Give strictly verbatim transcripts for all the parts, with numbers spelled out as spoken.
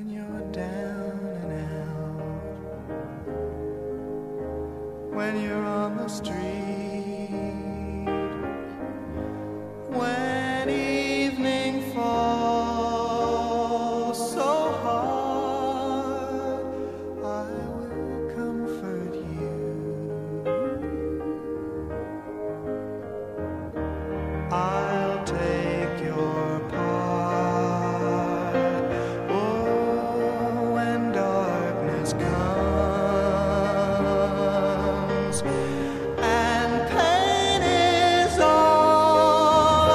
you're down and out, when you're on the street, when evening falls so hard, I will comfort you. I'll take your part. Oh, when darkness comes and pain is all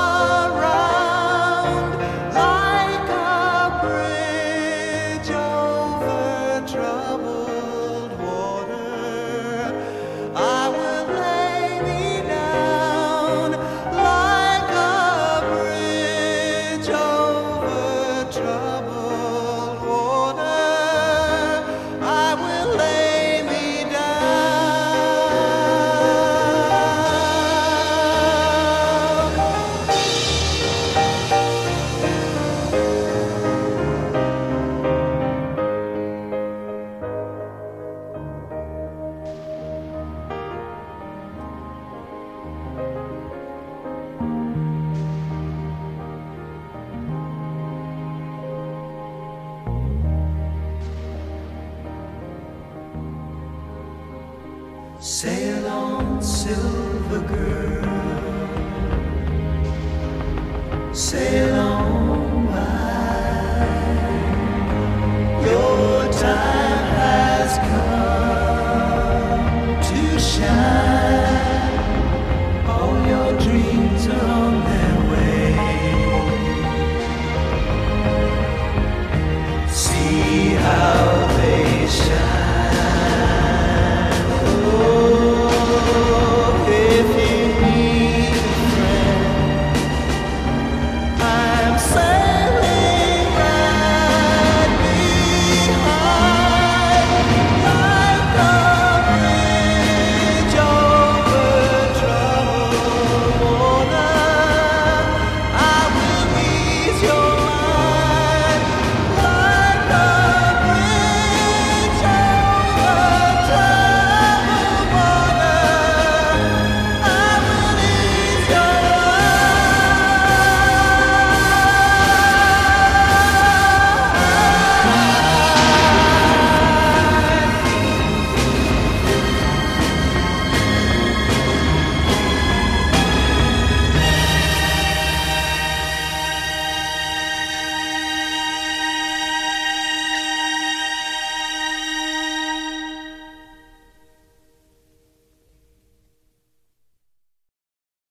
around, like a bridge over troubled water, I will lay me down like a bridge over troubled water. I will lay me sail on, silver girl, sail